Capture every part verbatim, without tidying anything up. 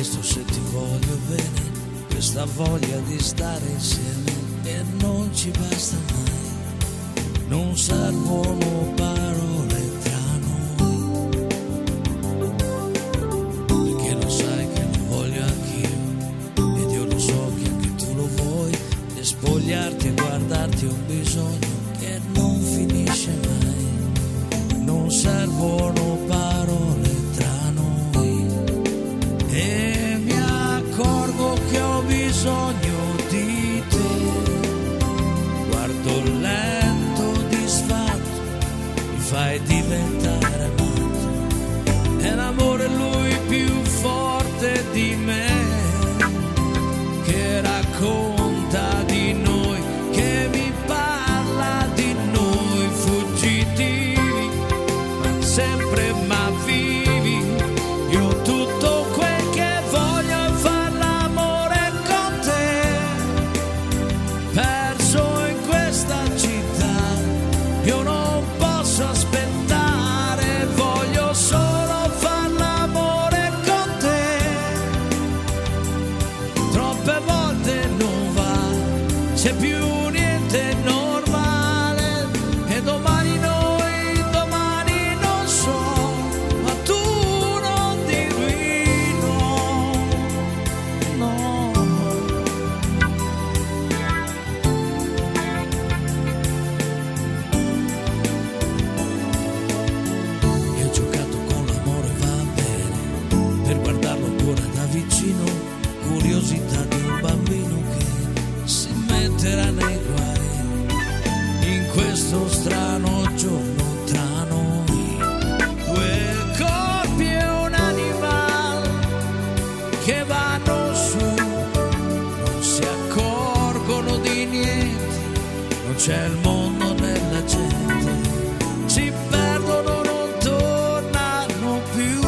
visto se ti voglio bene, questa voglia di stare insieme e non ci basta mai, non servono parole tra noi, perché lo sai che lo voglio anch'io ed io lo so che anche tu lo vuoi, e spogliarti e guardarti è un bisogno che non finisce mai, non servono parole tra noi, e mi accorgo che ho bisogno di te, guardo lento, disfatto, mi fai diventare matto, è l'amore lui più forte di me, che racconta di noi, che mi parla di noi fuggitivi, ma sempre ma vivi, io tutto quel che voglio è far l'amore con te, perso in questa città, io non posso aspettare, voglio solo far l'amore con te, troppe volte non va, c'è più niente normale, e domani noi, domani non so, ma tu non dirmi no, no. Io ho giocato con l'amore, va bene, per guardarlo ancora da vicino, curiosità di un bambino che si metterà nei guai in questo strano giorno tra noi. Due corpi e un animale che vanno su, non si accorgono di niente, non c'è il mondo nella gente, si perdono, non tornano più,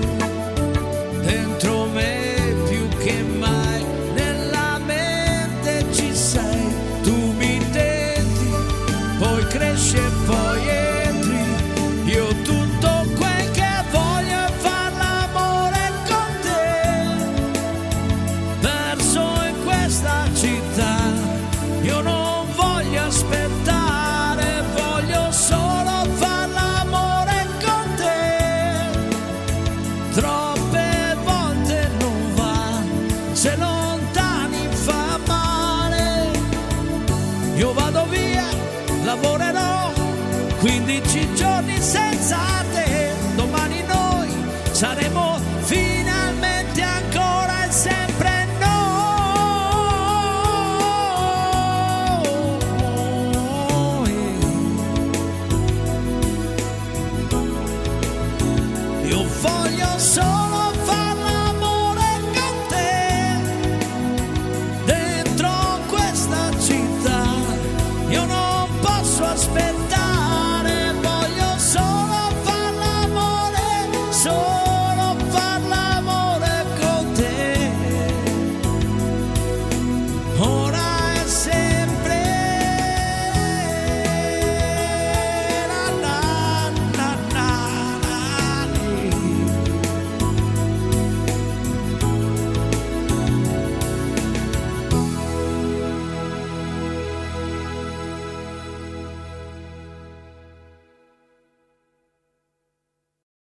dentro me più che mai, nella mente ci sei, tu mi tenti, poi cresci e poi entri, io tutto quel che voglio è far l'amore con te, perso in questa città, io non voglio aspettare, voglio solo far l'amore con te, troppe volte non va, se lontani fa male, io vado via, lavorerò quindici giorni